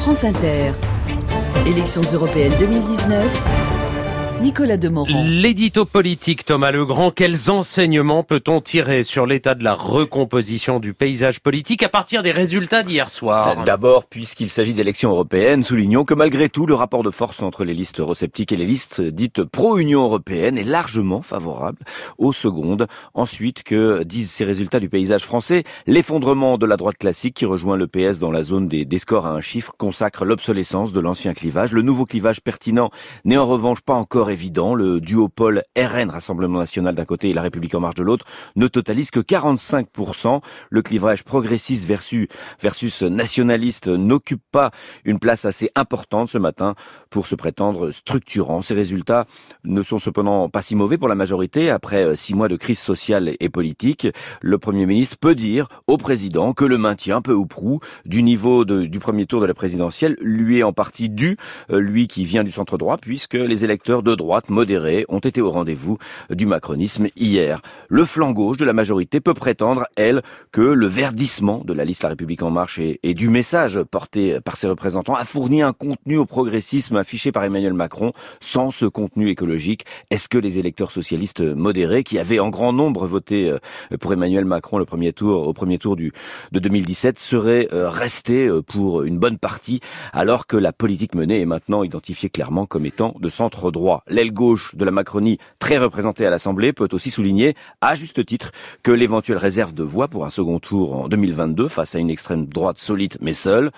France Inter. Élections européennes 2019. Nicolas Demorand. L'édito politique, Thomas Legrand. Quels enseignements peut-on tirer sur l'état de la recomposition du paysage politique à partir des résultats d'hier soir? D'abord, puisqu'il s'agit d'élections européennes, soulignons que malgré tout, le rapport de force entre les listes eurosceptiques et les listes dites pro-Union européenne est largement favorable aux secondes. Ensuite, que disent ces résultats du paysage français? L'effondrement de la droite classique qui rejoint le PS dans la zone des scores à un chiffre consacre l'obsolescence de l'ancien clivage. Le nouveau clivage pertinent n'est en revanche pas encore évident. Le duopole RN, Rassemblement National d'un côté et La République En Marche de l'autre, ne totalise que 45%. Le clivage progressiste versus nationaliste n'occupe pas une place assez importante ce matin pour se prétendre structurant. Ces résultats ne sont cependant pas si mauvais pour la majorité. Après 6 mois de crise sociale et politique, le Premier ministre peut dire au président que le maintien, peu ou prou, du niveau du premier tour de la présidentielle lui est en partie dû, lui qui vient du centre droit, puisque les électeurs de droite modérés ont été au rendez-vous du macronisme hier. Le flanc gauche de la majorité peut prétendre, elle, que le verdissement de la liste La République En Marche et du message porté par ses représentants a fourni un contenu au progressisme affiché par Emmanuel Macron. Sans ce contenu écologique, est-ce que les électeurs socialistes modérés, qui avaient en grand nombre voté pour Emmanuel Macron au premier tour de 2017, seraient restés pour une bonne partie, alors que la politique menée est maintenant identifiée clairement comme étant de centre droit? L'aile gauche de la Macronie, très représentée à l'Assemblée, peut aussi souligner, à juste titre, que l'éventuelle réserve de voix pour un second tour en 2022, face à une extrême droite solide mais seule,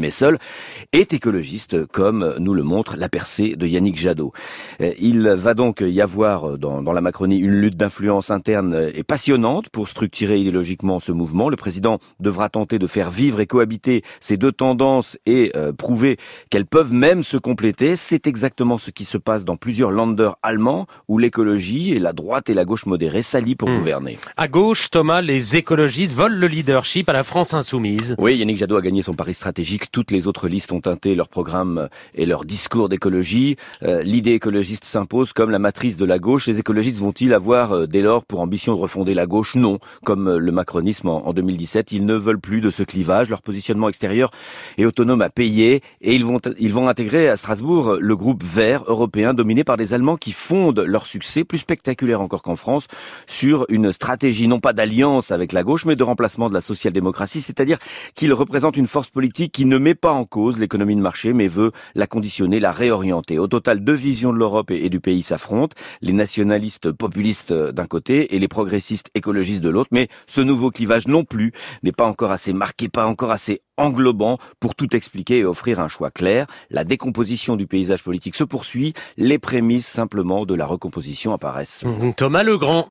est écologiste, comme nous le montre la percée de Yannick Jadot. Il va donc y avoir dans la Macronie une lutte d'influence interne et passionnante pour structurer idéologiquement ce mouvement. Le président devra tenter de faire vivre et cohabiter ces deux tendances et prouver qu'elles peuvent même se compléter. C'est exactement ce qui se passe dans plusieurs Länder allemands où l'écologie et la droite et la gauche modérée s'allient pour gouverner. À gauche, Thomas, les écologistes volent le leadership à la France insoumise. Oui, Yannick Jadot a gagné son pari stratégique. Toutes les autres listes ont teinté leur programme et leur discours d'écologie. L'idée écologiste s'impose comme la matrice de la gauche. Les écologistes vont-ils avoir dès lors pour ambition de refonder la gauche? Non. Comme le macronisme en 2017, ils ne veulent plus de ce clivage. Leur positionnement extérieur est autonome à payer et ils vont intégrer à Strasbourg le groupe vert européen dominé par des Allemands qui fondent leur succès, plus spectaculaire encore qu'en France, sur une stratégie non pas d'alliance avec la gauche, mais de remplacement de la social-démocratie, c'est-à-dire qu'ils représentent une force politique qui ne met pas en cause l'économie de marché, mais veut la conditionner, la réorienter. Au total, deux visions de l'Europe et du pays s'affrontent, les nationalistes populistes d'un côté et les progressistes écologistes de l'autre, mais ce nouveau clivage non plus n'est pas encore assez marqué, pas encore assez englobant pour tout expliquer et offrir un choix clair. La décomposition du paysage politique se poursuit, les prémices simplement de la recomposition apparaissent. Thomas Legrand.